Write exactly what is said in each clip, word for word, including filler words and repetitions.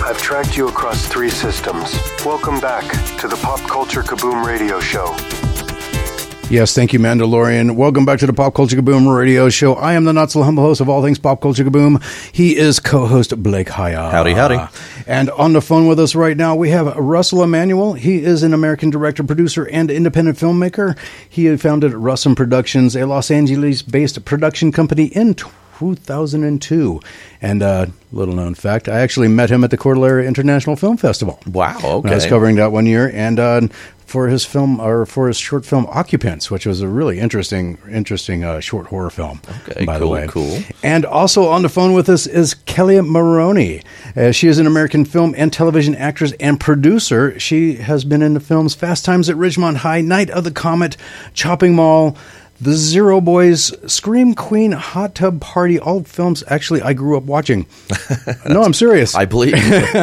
I've tracked you across three systems. Welcome back to the Pop Culture Kaboom radio show. Yes, thank you, Mandalorian. Welcome back to the Pop Culture Kaboom radio show. I am the not so humble host of all things Pop Culture Kaboom. He is co-host Blake Haya. Howdy, howdy. And on the phone with us right now, we have Russell Emanuel. He is an American director, producer, and independent filmmaker. He founded Russum Productions, a Los Angeles-based production company in two thousand two. And a uh, little known fact, I actually met him at the Cordillera International Film Festival. Wow, okay. When I was covering that one year, and uh, for his film, or for his short film Occupants, which was a really interesting, interesting uh, short horror film. Okay, by cool, the way. cool. And also on the phone with us is Kelly Maroney. Uh, she is an American film and television actress and producer. She has been in the films Fast Times at Ridgemont High, Night of the Comet, Chopping Mall, The Zero Boys, Scream Queen, Hot Tub Party, all films actually I grew up watching. No, I'm serious. I believe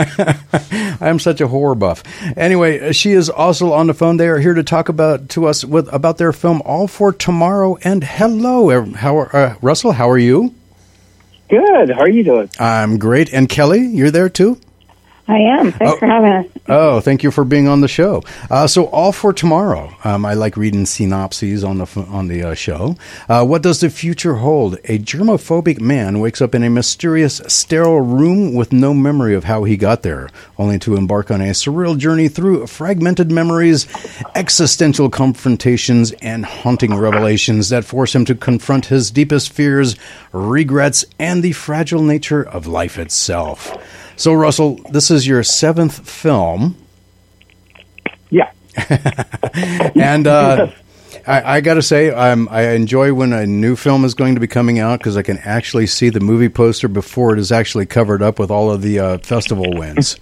I'm such a horror buff. Anyway, she is also on the phone. They are here to talk about to us with about their film All for Tomorrow. And hello, how are, uh, Russell, how are you? Good. How are you doing? I'm great. And Kelly, you're there too? I am. Thanks oh. for having us. Oh, thank you for being on the show. Uh, so, All for Tomorrow. Um, I like reading synopses on the on the uh, show. Uh, what does the future hold? A germophobic man wakes up in a mysterious, sterile room with no memory of how he got there, only to embark on a surreal journey through fragmented memories, existential confrontations, and haunting revelations that force him to confront his deepest fears, regrets, and the fragile nature of life itself. So, Russell, this is your seventh film. Yeah. and uh, I, I got to say, um, I enjoy when a new film is going to be coming out because I can actually see the movie poster before it is actually covered up with all of the uh, festival wins.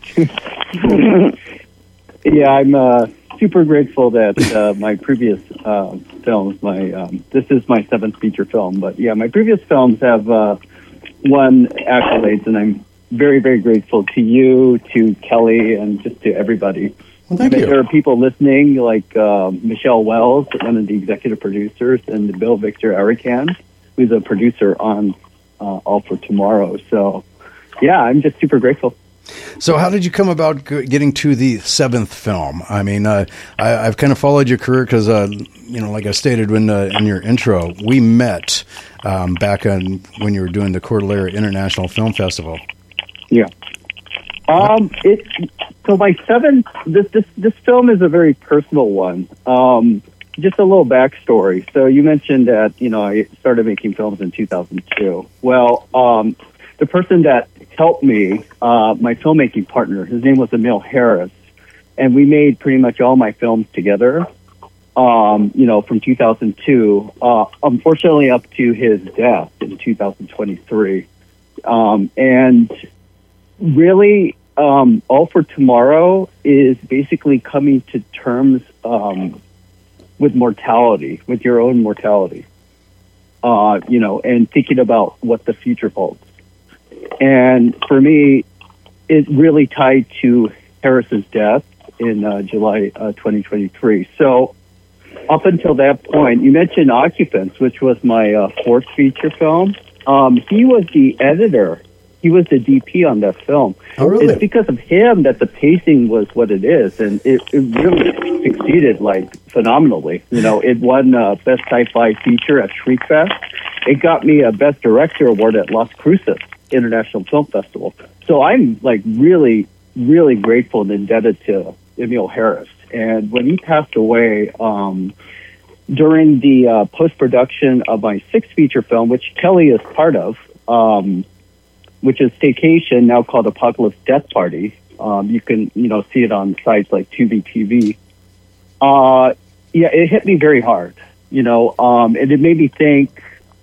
Yeah, I'm uh, super grateful that uh, my previous uh, films, my um, this is my seventh feature film, but yeah, my previous films have uh, won accolades, and I'm very, very grateful to you, to Kelly, and just to everybody. Well, thank I mean, you. there are people listening, like uh, Michelle Wells, one of the executive producers, and Bill Victor Arikan, who's a producer on uh, All for Tomorrow. So, yeah, I'm just super grateful. So how did you come about g- getting to the seventh film? I mean, uh, I, I've kind of followed your career because, uh, you know, like I stated when, uh, in your intro, we met um, back on when you were doing the Cordillera International Film Festival. Yeah. Um. It. So my seventh. This this this film is a very personal one. Um. Just a little backstory. So you mentioned that you know I started making films in two thousand two. Well, um, the person that helped me, uh, my filmmaking partner, his name was Emil Harris, and we made pretty much all my films together. Um. You know, from two thousand two. Uh. Unfortunately, up to his death in two thousand twenty-three. Um. And really, um, All for Tomorrow is basically coming to terms um, with mortality, with your own mortality, uh, you know, and thinking about what the future holds. And for me, it really tied to Harris's death in uh, July uh, twenty twenty-three. So up until that point, you mentioned Occupants, which was my uh, fourth feature film. Um, he was the editor. He was the D P on that film. Oh, really? It's because of him that the pacing was what it is, and it, it really succeeded like phenomenally. You know, it won uh, Best Sci-Fi Feature at Shriekfest. It got me a Best Director award at Las Cruces International Film Festival. So I'm like really, really grateful and indebted to Emil Harris. And when he passed away, um, during the uh, post-production of my sixth feature film, which Kelly is part of, um, which is Staycation, now called Apocalypse Death Party. Um, you can, you know, see it on sites like Tubi T V. Uh, yeah, it hit me very hard, you know, um, and it made me think,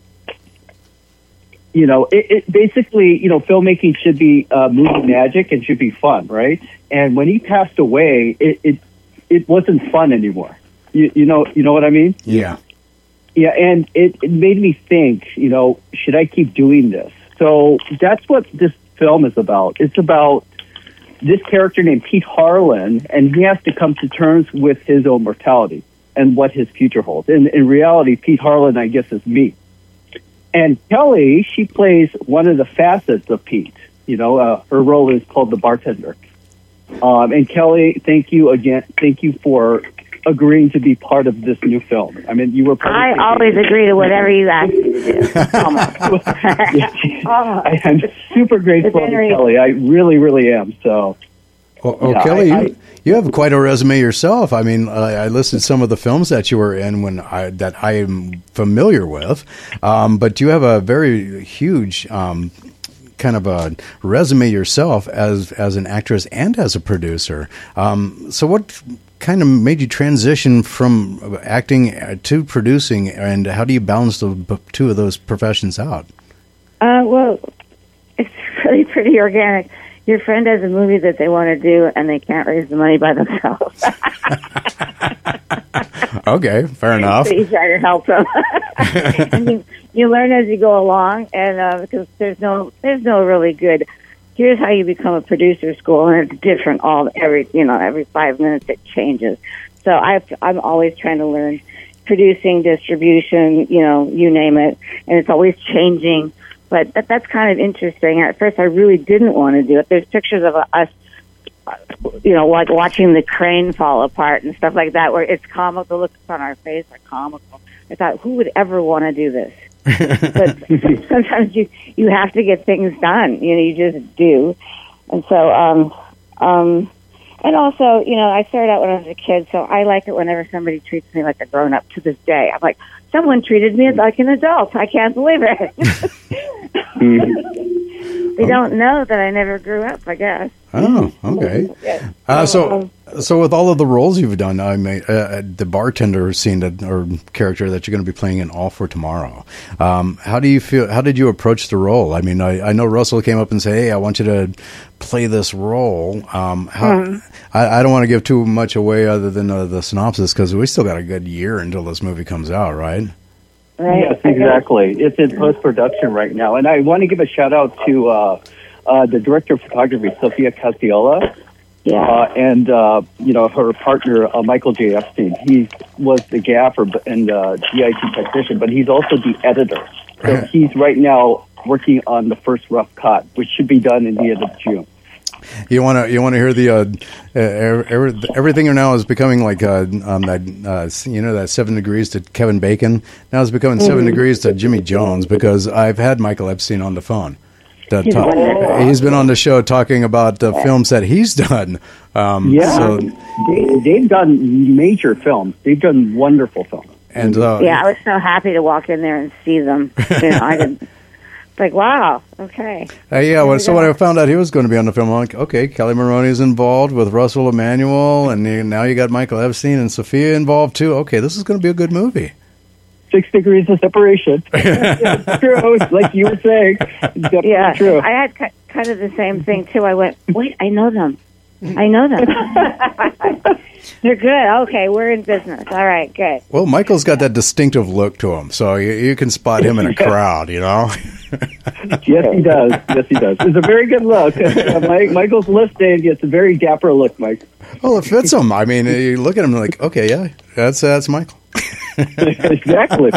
you know, it, it basically, you know, filmmaking should be uh, movie magic and should be fun, right? And when he passed away, it it, it wasn't fun anymore. You, you know, you know what I mean? Yeah. Yeah, and it, it made me think, you know, should I keep doing this? So that's what this film is about. It's about this character named Pete Harlan, and he has to come to terms with his own mortality and what his future holds. And in reality, Pete Harlan, I guess, is me. And Kelly, she plays one of the facets of Pete. You know, uh, her role is called the bartender. Um, and Kelly, thank you again. Thank you for agreeing to be part of this new film. I mean, you were part I of always agree to whatever you ask me to do. Almost. I, I'm super grateful to Kelly. I really, really am. So, well, oh, yeah, Kelly, I, you, you have quite a resume yourself. I mean, uh, I listed some of the films that you were in when I, that I am familiar with, um, but you have a very huge um, kind of a resume yourself as as an actress and as a producer. Um, so, what kind of made you transition from acting to producing, and how do you balance the two of those professions out? Uh, well, it's really pretty organic. Your friend has a movie that they want to do, and they can't raise the money by themselves. Okay, fair enough. So you try to help them, and you, you learn as you go along, and uh, because there's no there's no really good. Here's how you become a producer school, and it's different all every you know every five minutes it changes. So I I'm always trying to learn producing, distribution, you know, you name it, and it's always changing. But that, that's kind of interesting. At first, I really didn't want to do it. There's pictures of us, you know, like watching the crane fall apart and stuff like that, where it's comical. The looks on our face are comical. I thought, who would ever want to do this? But sometimes you you have to get things done. You know, you just do. And so, um, um, and also, you know, I started out when I was a kid, so I like it whenever somebody treats me like a grown up. To this day, I'm like, someone treated me like an adult. I can't believe it. They don't know that I never grew up, I guess. Oh, okay. Yeah. Uh, so, so with all of the roles you've done, I mean, uh, the bartender scene that, or character that you're going to be playing in All for Tomorrow. Um, how do you feel? How did you approach the role? I mean, I, I know Russell came up and said, "Hey, I want you to play this role." Um, how, mm. I, I don't want to give too much away other than uh, the synopsis, because we still got a good year until this movie comes out, right? Right. Yes, exactly. It's in post-production right now. And I want to give a shout-out to uh, uh, the director of photography, Sophia Casciola, yeah. uh, and, uh, you know, her partner, uh, Michael J. Epstein. He was the gaffer and uh, G I T technician, but he's also the editor. So he's right now working on the first rough cut, which should be done in the end of June. You want to you want to hear the uh, every, everything now is becoming like uh, um, that uh, you know that seven degrees to Kevin Bacon. Now it's becoming mm-hmm. seven degrees to Jimmy Jones, because I've had Michael Epstein on the phone. To talk. He's been on the show talking about the films that he's done. Um, yeah, so, they, they've done major films. They've done wonderful films. And uh, yeah, I was so happy to walk in there and see them. You know, I didn't. Like, wow, okay. Uh, yeah, well, so when I found out he was going to be on the film, I'm like, okay, Kelly Maroney's involved with Russell Emanuel, and you, now you got Michael Epstein and Sophia involved too. Okay, this is going to be a good movie. Six degrees of separation. It's true, like you were saying. It's yeah, true. I had ki- kind of the same thing too. I went, wait, I know them. I know them. They're good. Okay, we're in business. All right, good. Well, Michael's got that distinctive look to him, so you, you can spot him in a crowd, you know? Yes, he does. Yes, he does. It's a very good look. Uh, Mike, Michael's listed. It's a very dapper look, Mike. Well, it fits him. I mean, you look at him like, okay, yeah, that's uh, that's Michael. Exactly.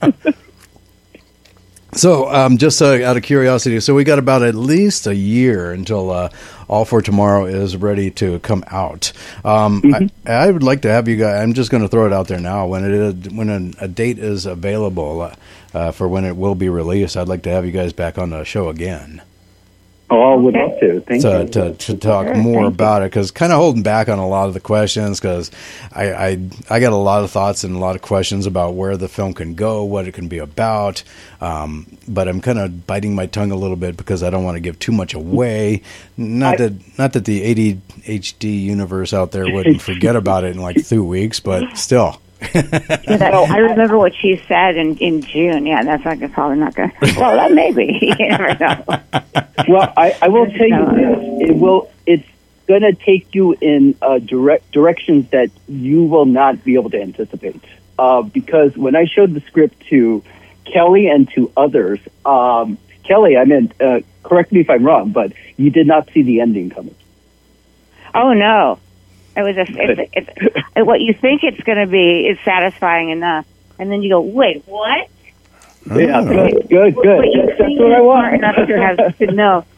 So, um, just uh, out of curiosity, so we got about at least a year until uh, All for Tomorrow is ready to come out. Um, mm-hmm. I, I would like to have you guys. I'm just going to throw it out there now. When it is, when a, a date is available uh, uh, for when it will be released, I'd like to have you guys back on the show again. Oh, I would love to. Thank to, you. To, to talk sure, more thank about you. It, because kind of holding back on a lot of the questions, because I, I I got a lot of thoughts and a lot of questions about where the film can go, what it can be about, um, but I'm kind of biting my tongue a little bit because I don't want to give too much away. Not I, that not that the A D H D universe out there wouldn't forget about it in like two weeks, but still. I remember what she said in, in June. Yeah, that's not gonna, probably not going to... Well, that may be. You never know. Well, I, I will tell you this. It will, it's going to take you in uh, direct directions that you will not be able to anticipate. Uh, because when I showed the script to Kelly and to others, um, Kelly, I mean, uh, correct me if I'm wrong, but you did not see the ending coming. Oh, no. It was a, it's, it's, it's, what you think it's going to be is satisfying enough, and then you go, wait, what? Yeah, good, good, good. But you That's, think that's what I want. Smart enough to have to know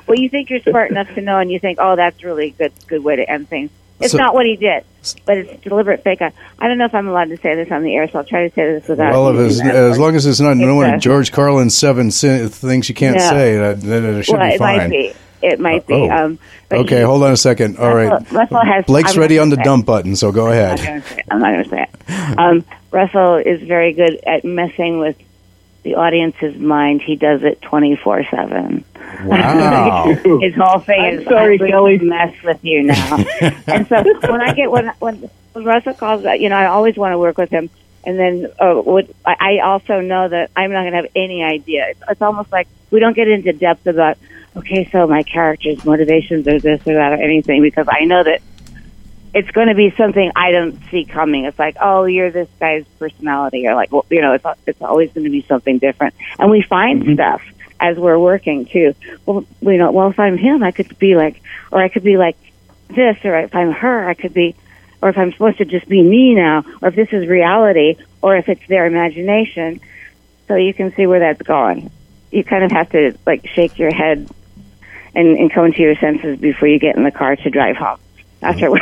well, you think you're smart enough to know, and you think, oh, that's really a good, good way to end things. It's So- not what he did, but it's deliberate fake. I, I don't know if I'm allowed to say this on the air, so I'll try to say this without. Well, if it's, as long as it's not It's, no one uh, of George Carlin's seven sin- things you can't No. say, that, that it should well, be it fine. might be. It might be. Oh. Um, but Okay, he- hold on a second. All Russell, right. Russell has. Blake's I'm ready not on the gonna say- dump button, so go I'm ahead. not going to say it. I'm not going to say it. Um, Russell is very good at messing with the audience's mind. He does it twenty-four seven. Wow. His whole thing I'm is, sorry, I'm going Kelly. to mess with you now. And so when I get, when, when, when Russell calls, you know, I always want to work with him. And then uh, what, I I also know that I'm not going to have any idea. It's, it's almost like we don't get into depth about, okay, so my character's motivations or this or that or anything, because I know that it's going to be something I don't see coming. It's like, oh, you're this guy's personality, or like, well, you know, it's it's always going to be something different. And we find Mm-hmm. stuff as we're working too. Well, you know, well, if I'm him, I could be like, or I could be like this, or if I'm her, I could be, or if I'm supposed to just be me now, or if this is reality, or if it's their imagination. So you can see where that's going. You kind of have to like shake your head and, and come to your senses before you get in the car to drive home. After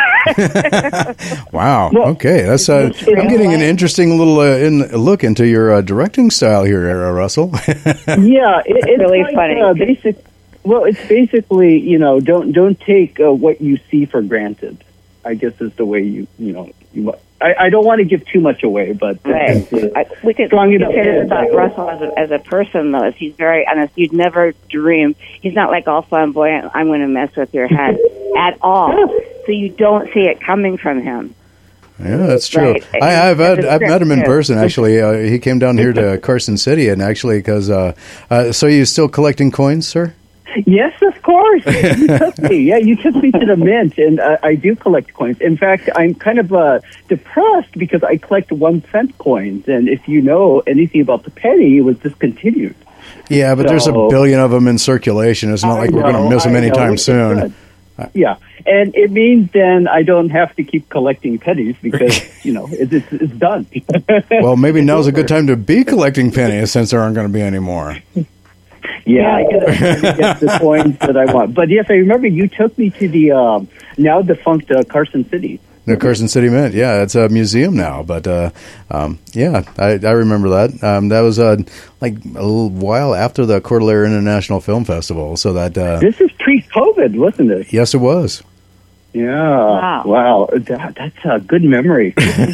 Wow. Well, Okay, that's. Uh, it's I'm real getting an life. interesting little uh, in, look into your uh, directing style here, uh, Russell. Yeah, it, it's really like, funny. Uh, basic. Well, it's basically, you know, don't don't take uh, what you see for granted. I guess is the way you you know. You, I, I don't want to give too much away, but uh, Right. uh, I, we could, Strong we could enough. say this about Russell as a, as a person, though. Is he's very honest. You'd never dream. He's not like all flamboyant, I'm going to mess with your head at all. So you don't see it coming from him. Yeah, that's true. Right. I, I've had, It's a I've met him in script, person. Actually, uh, he came down here to Carson City, and actually, because uh, uh, so you still collecting coins, sir? yes, of course. You took me. Yeah, you took me to the mint, and uh, I do collect coins. In fact, I'm kind of uh, depressed because I collect one cent coins, and if you know anything about the penny, it was discontinued. Yeah, but there's a So- billion of them in circulation. It's not I like we're going know, to miss them I know, anytime which is soon. good. Yeah, and it means then I don't have to keep collecting pennies because you know it, it's, it's done. Well, maybe now's a good time to be collecting pennies since there aren't going to be any more. Yeah, I gotta get the coins that I want. But yes, I remember you took me to the um, now defunct uh, Carson City. The Carson City Mint, yeah, it's a museum now. But uh, um, yeah, I, I remember that. Um, that was uh, like a little while after the Coeur d'Alene International Film Festival. So that uh, This is pre-COVID, wasn't it? yes, it was. Yeah. Wow. Wow. That, that's a good memory.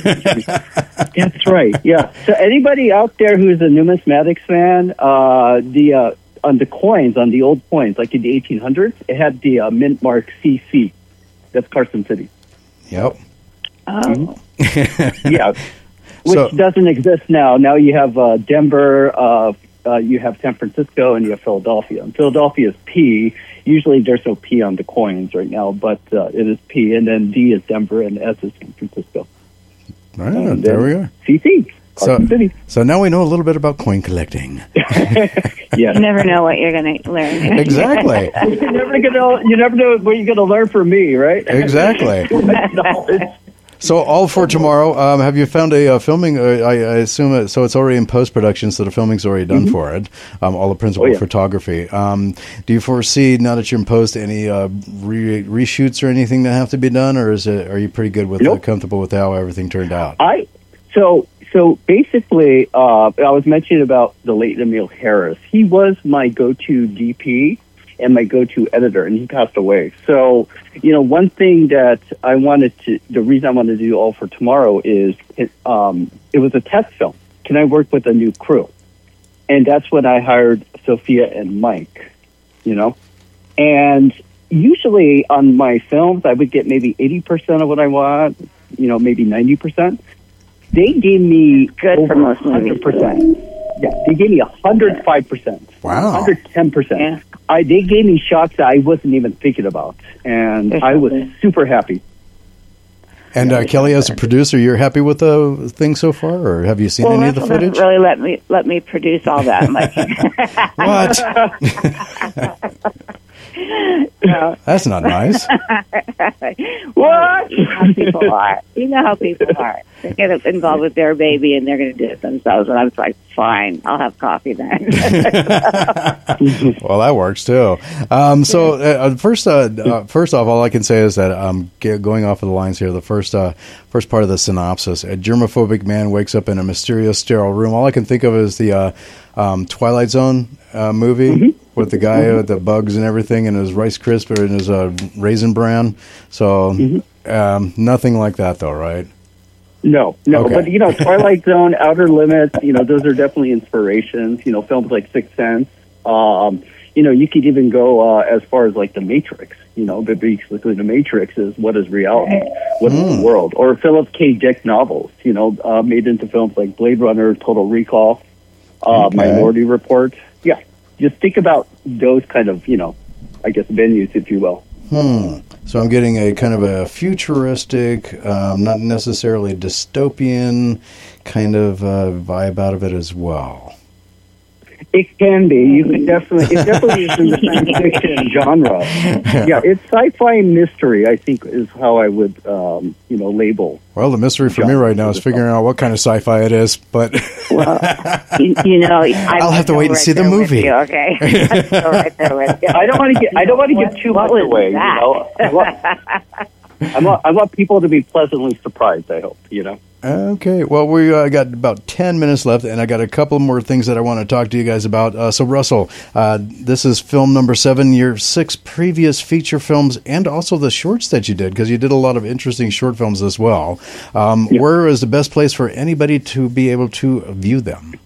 That's right. Yeah. So anybody out there who's a numismatics fan, uh, the uh, on the coins, on the old coins, like in the eighteen hundreds, it had the uh, mint mark C C. That's Carson City. Yep. Oh. Yeah. Which So- doesn't exist now. Now you have uh, Denver, uh, uh, you have San Francisco, and you have Philadelphia. And Philadelphia is P. Usually there's no P on the coins right now, but uh, it is P. And then D is Denver, and S is San Francisco. All right, And there then we are. C C. So, Carson City. so now we know a little bit about coin collecting. Yes. You never know what you're going to learn. Exactly. you never gonna, you never know what you're going to learn from me, right? Exactly. Knowledge. So all for tomorrow. Um, have you found a uh, filming? Uh, I, I assume it, so. It's already in post production, so the filming's already done for it. Um, all the principal Oh, yeah. photography. Um, do you foresee now that you're in post any uh, re- reshoots or anything that have to be done, or is it? Are you pretty good with Nope. uh, comfortable with how everything turned out? I so so basically, uh, I was mentioning about the late Emil Harris. He was my go-to D P and my go-to editor, and he passed away. So, you know, one thing that I wanted to, the reason I wanted to do All for Tomorrow is it, um, it was a test film. Can I work with a new crew? And that's when I hired Sophia and Mike, you know? And usually on my films, I would get maybe eighty percent of what I want, you know, maybe ninety percent. They gave me Good over for most movies. one hundred percent. Yeah, they gave me one hundred five percent. Wow. one hundred ten percent. Yeah. I, they gave me shots that I wasn't even thinking about, and There's I was something. super happy. And uh, Kelly, as a producer, you're happy with the thing so far, or have you seen Well, any of the Russell doesn't footage? really let me let me produce all that. I'm like, What? So. That's not nice. What? You know how people are. You know how people are. They get involved with their baby and they're going to do it themselves. And I was like, fine, I'll have coffee then. Well, that works too. Um, so uh, first, uh, uh, first off, all I can say is that um, g- going off of the lines here, the first, uh, first part of the synopsis: a germophobic man wakes up in a mysterious, sterile room. All I can think of is the uh, um, Twilight Zone uh, movie mm-hmm. with the guy mm-hmm. with the bugs and everything, and his Rice Crisp or his uh, Raisin Bran. So mm-hmm. um, nothing like that, though, right? No, no, Okay. but you know, Twilight Zone, Outer Limits, you know, those are definitely inspirations. You know, films like Sixth Sense. Um, you know, you could even go uh, as far as like The Matrix. You know, but basically, The Matrix is what is reality, what is Mm. the world, or Philip K. Dick novels. You know, uh, made into films like Blade Runner, Total Recall, uh, Okay. Minority Report. Yeah, just think about those kind of, you know, I guess venues, if you will. Hmm. So I'm getting a kind of a futuristic, um, not necessarily dystopian kind of uh, vibe out of it as well. It can be. You could definitely. It definitely is in the science fiction genre. Yeah, it's sci-fi mystery. I think is how I would, um, you know, label. Well, the mystery for me right now is figuring out what kind of sci-fi it is, but Well, you, you know, I'm I'll have to wait and right see the there with movie. you, okay, I'm still right there with you. I don't want to get. I don't want to What- give too what much was away. that? You know, I want, I want. I want people to be pleasantly surprised. I hope. You know. Okay, well, we uh, got about ten minutes left, and I got a couple more things that I want to talk to you guys about. Uh, so, Russell, uh, this is film number seven, your six previous feature films, and also the shorts that you did, because you did a lot of interesting short films as well. Um, Yeah. Where is the best place for anybody to be able to view them?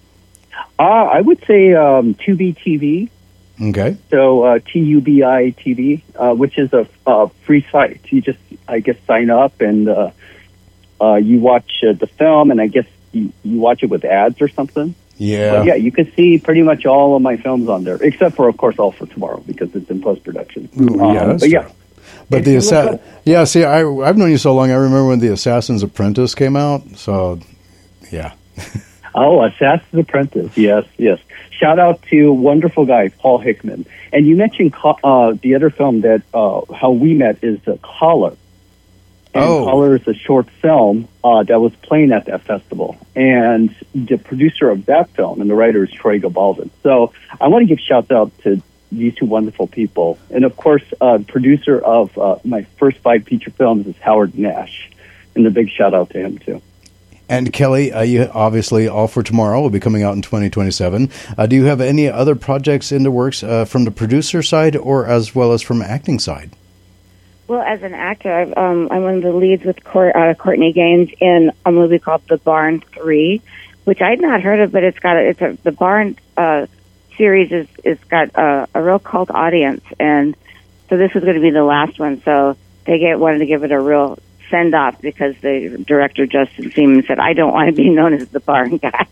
Uh, I would say um, Tubi T V. Okay. So uh, T U B I T V, uh, which is a uh, free site. You just, I guess, sign up and uh, uh, you watch uh, the film, and I guess you, you watch it with ads or something. Yeah. But yeah, you can see pretty much all of my films on there, except for, of course, All for Tomorrow because it's in post production. Ooh, yeah, that's but yeah, true. But If the you look assa- up- yeah, see, I, I've known you so long. I remember when the Assassin's Apprentice came out. So, yeah. Oh, Assassin's Apprentice. Yes, yes. Shout out to wonderful guy Paul Hickman. And you mentioned co- uh, the other film that uh, how we met is uh, Collar. And Oh. Collar is a short film uh, that was playing at that festival. And the producer of that film and the writer is Troy Gabaldon. So I want to give shouts out to these two wonderful people. And of course, uh, the producer of uh, my first five feature films is Howard Nash. And a big shout out to him, too. And Kelly, uh, you obviously All for Tomorrow will be coming out in twenty twenty-seven. Uh, do you have any other projects in the works uh, from the producer side or as well as from acting side? Well, as an actor, I've, um, I'm one of the leads with Court, uh, Courtney Gaines in a movie called The Barn Three, which I'd not heard of, but it's got a, it's a, the Barn uh, series is is got a, a real cult audience, and so this is going to be the last one. So they get wanted to give it a real send off because the director Justin Seaman said, "I don't want to be known as the Barn guy."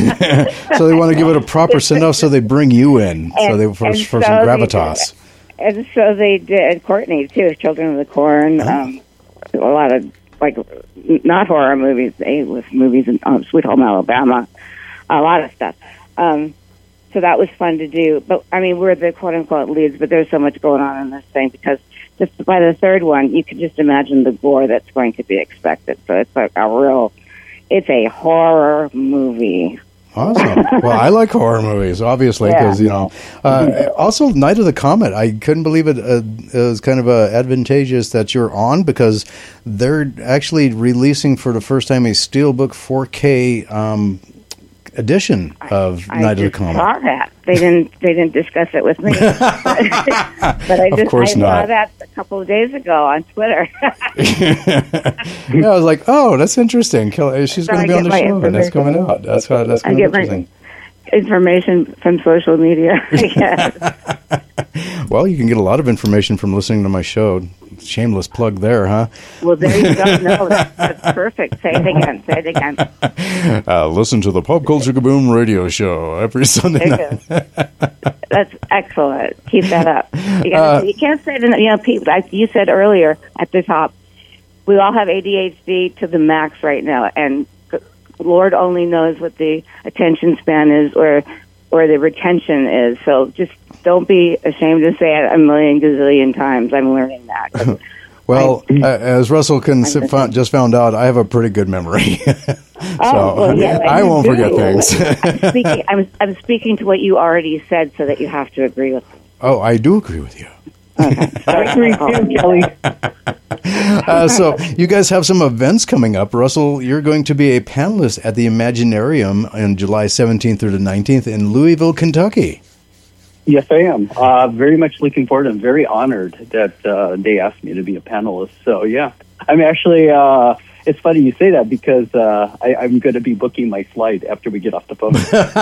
So they want to give it a proper send off, so they bring you in, so And- they for, and for so some they gravitas. And so they did Courtney too, Children of the Corn, um, a lot of like not horror movies, they with movies in um, Sweet Home Alabama, a lot of stuff. Um, so that was fun to do. But I mean, we're the quote unquote leads, but there's so much going on in this thing because just by the third one, you can just imagine the gore that's going to be expected. So it's like a real, it's a horror movie. Awesome. Well, I like horror movies, obviously, Yeah. because, you know. Uh, also, Night of the Comet. I couldn't believe it. Uh, it was kind of uh, advantageous that you're on because they're actually releasing for the first time a Steelbook four K um, edition of I Night of the just Comet. saw that. They didn't. They didn't discuss it with me. but I Of just course I saw not. that a couple of days ago on Twitter. Yeah, I was like, oh, that's interesting. Kelly, she's So going I to be on get the my show, and that's coming out. That's, how, that's I kind of get my interesting. information from social media. I guess. Well, you can get a lot of information from listening to my show. Shameless plug there, huh? Well, there you go. No, that's, that's perfect. Say it again. Say it again. Uh, listen to the Pop Culture Kaboom radio show every Sunday There you night. go. That's excellent. Keep that up. You, Uh, gotta, you can't say it. In, you know, people. Like you said earlier at the top, we all have A D H D to the max right now, and Lord only knows what the attention span is, or where the retention is. So just don't be ashamed to say it a million gazillion times. I'm learning that. 'Cause Well, I- uh, as Russell can s- found, just found out, I have a pretty good memory, so Oh, well, yeah, I you won't do. forget things. I'm, speaking, I'm, I'm speaking to what you already said, so that you have to agree with me. Oh, I do agree with you. I agree too, Kelly. Uh, so you guys have some events coming up. Russell, you're going to be a panelist at the Imaginarium on July seventeenth through the nineteenth in Louisville, Kentucky. Yes, I am. Uh, very much looking forward. I'm very honored that uh, they asked me to be a panelist. So, yeah. I'm actually, uh, it's funny you say that because uh, I, I'm going to be booking my flight after we get off the phone.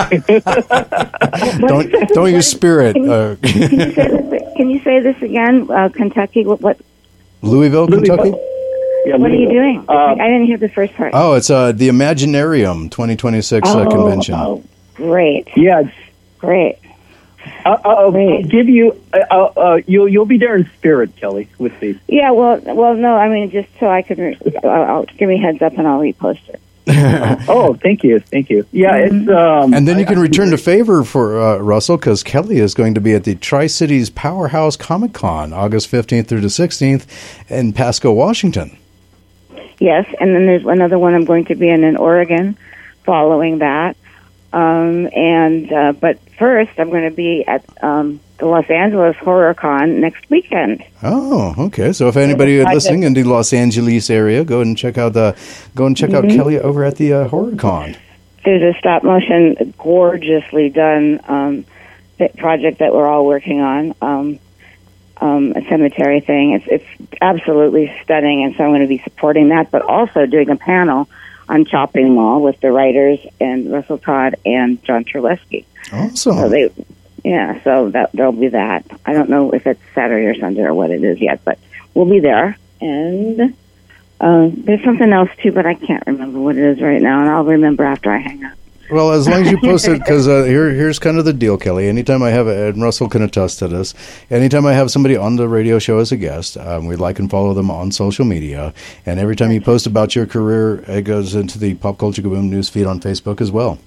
Don't don't use spirit. Uh, Can you say this, can you say this again? Uh, Kentucky, what, what, Louisville, Kentucky? Yeah, what are you doing? Uh, I didn't hear the first part. Oh, it's uh, the Imaginarium twenty twenty-six uh, Oh, convention. Oh, great. Yeah. Great. Uh, I'll Great. give you, uh, uh, you'll, you'll be there in spirit, Kelly, with me. Yeah, well, well, no, I mean, just so I can, re- I'll, I'll, give me a heads up and I'll repost it. Oh, thank you. Thank you. Yeah, it's. Um, And then you I- can return to favor for uh, Russell, because Kelly is going to be at the Tri-Cities Powerhouse Comic Con August fifteenth through the sixteenth in Pasco, Washington. Yes, and then there's another one I'm going to be in in Oregon following that. Um, and uh, but first, I'm going to be at um, the Los Angeles Horror Con next weekend. Oh, okay. So if anybody is I listening in the Los Angeles area, go and check out the go and check Mm-hmm. out Kelly over at the uh, Horror Con. There's a stop motion, gorgeously done um, th- project that we're all working on. Um, um, a cemetery thing. It's it's absolutely stunning, and so I'm going to be supporting that, but also doing a panel on Chopping Mall with the writers and Russell Todd and John Terlesky. So Awesome. they, yeah, so that there'll be that. I don't know if it's Saturday or Sunday or what it is yet, but we'll be there. And uh, there's something else too, but I can't remember what it is right now, and I'll remember after I hang up. Well, as long as you post it, because uh, here, here's kind of the deal, Kelly. Anytime I have, a, and Russell can attest to this, anytime I have somebody on the radio show as a guest, um, we like and follow them on social media. And every time you post about your career, it goes into the Pop Culture Kaboom news feed on Facebook as well.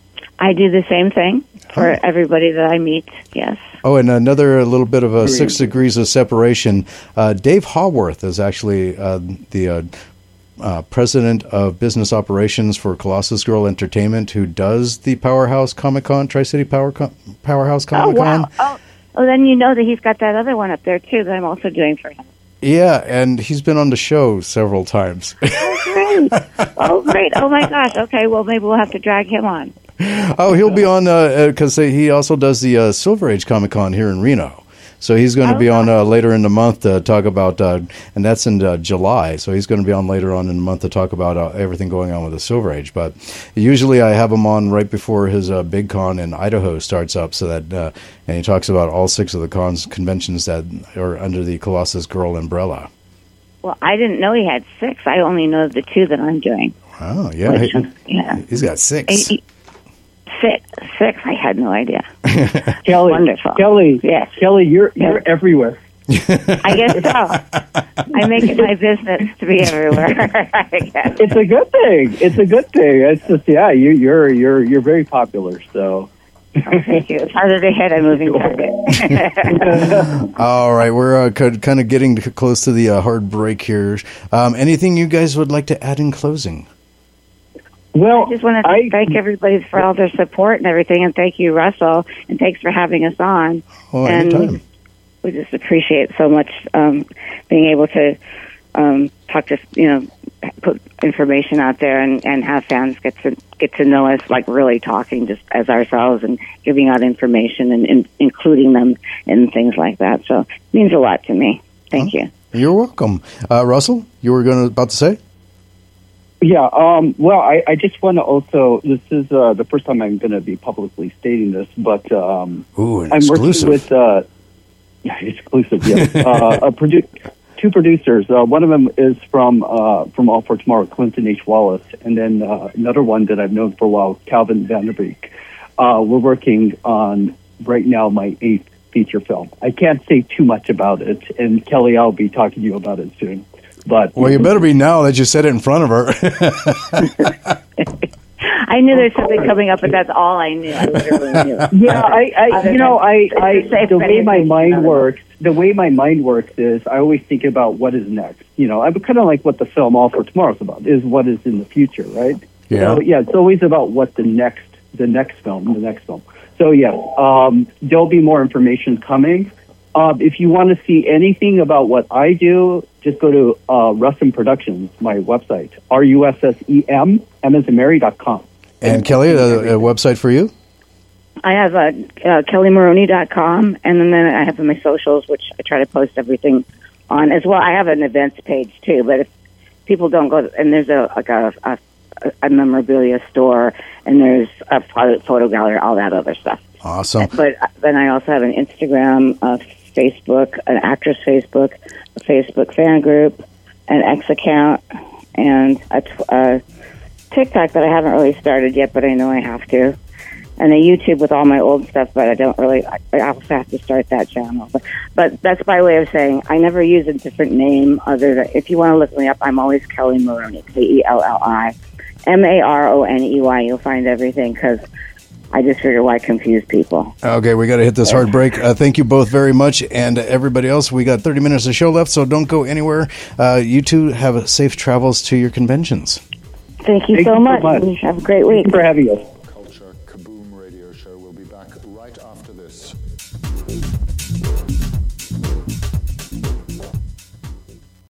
I do the same thing for everybody that I meet, yes. Oh, and another little bit of a six degrees of separation. Uh, Dave Haworth is actually uh, the uh, uh, president of business operations for Colossus Girl Entertainment, who does the Powerhouse Comic Con, Tri-City Power Con- Powerhouse Oh, Comic Con. wow. Oh, oh, then you know that he's got that other one up there, too, that I'm also doing for him. Yeah, and he's been on the show several times. Oh, great. Oh, great. Oh, my gosh. Okay, well, maybe we'll have to drag him on. Oh, he'll be on, because uh, he also does the uh, Silver Age Comic Con here in Reno. So he's going to Oh, be on uh, later in the month to talk about, uh, and that's in uh, July. So he's going to be on later on in the month to talk about uh, everything going on with the Silver Age. But usually I have him on right before his uh, big con in Idaho starts up, so that uh, and he talks about all six of the cons conventions that are under the Colossus Girl umbrella. Well, I didn't know he had six. I only know the two that I'm doing. Oh yeah, Which, he, yeah. he's got six. Eight- Six. Six. I had no idea. Kelly, Wonderful. Kelly, Yes. Kelly, you're Yes. you're everywhere. I guess so. I make it my business to be everywhere, I guess. It's a good thing. It's a good thing. It's just yeah, you, you're you're you're very popular. So Oh, thank you. It's harder to hit a moving target. All right, we're uh, kind of getting to- close to the uh, hard break here. Um, anything you guys would like to add in closing? well, I just want to I thank everybody for all their support and everything, and thank you, Russell, and thanks for having us on. Oh, and anytime. we just appreciate so much um, being able to um, talk to, you know, put information out there and, and have fans get to get to know us, like really talking just as ourselves and giving out information and, and including them in things like that. So it means a lot to me. Thank you. You're welcome. Uh, Russell, you were going to about to say? Yeah, um, well, I, I just want to also, this is uh, the first time I'm going to be publicly stating this, but um, Ooh, an I'm exclusive. working with, uh, yeah, exclusive, yes, uh, a produ- two producers. Uh, one of them is from uh, from All for Tomorrow, Clinton H. Wallace, and then uh, another one that I've known for a while, Calvin Vanderbeek. Uh, we're working on, right now, my eighth feature film. I can't say too much about it, and Kelly, I'll be talking to you about it soon. But Well, you better be now that you said it in front of her. I knew there's something coming up, but that's all I knew. I literally knew. Yeah, I, I you know, I, I, the way my mind works, the way my mind works is I always think about what is next. You know, I'm kind of like what the film All for Tomorrow's about, is what is in the future, right? Yeah. So, yeah, it's always about what the next, the next film, the next film. So, yeah, um, there'll be more information coming. Uh, if you want to see anything about what I do, just go to uh, Russem Productions, my website, R U S S E M, M as in Mary dot com. And Kelly, a, a website for you? I have uh, uh, Kelly Maroney dot com, and then I have my socials, which I try to post everything on as well. I have an events page, too, but if people don't go, and there's a like a, a, a memorabilia store, and there's a photo gallery, all that other stuff. Awesome. But then I also have an Instagram, a Facebook, an actress Facebook, a Facebook fan group, an X account, and a t- uh, TikTok that I haven't really started yet, but I know I have to. And a YouTube with all my old stuff, but I don't really, I, I also have to start that channel. But, but that's by way of saying I never use a different name other than, if you want to look me up, I'm always Kelly Maroney, K E L L I M A R O N E Y. You'll find everything because I just figure why confuse people. Okay, we got to hit this hard break. Uh, thank you both very much. And everybody else, we got thirty minutes of show left, so don't go anywhere. Uh, you two have safe travels to your conventions. Thank you, Thank so, you much. so much. Have a great week. Thank you for having us. Culture Kaboom Radio Show will be back right after this.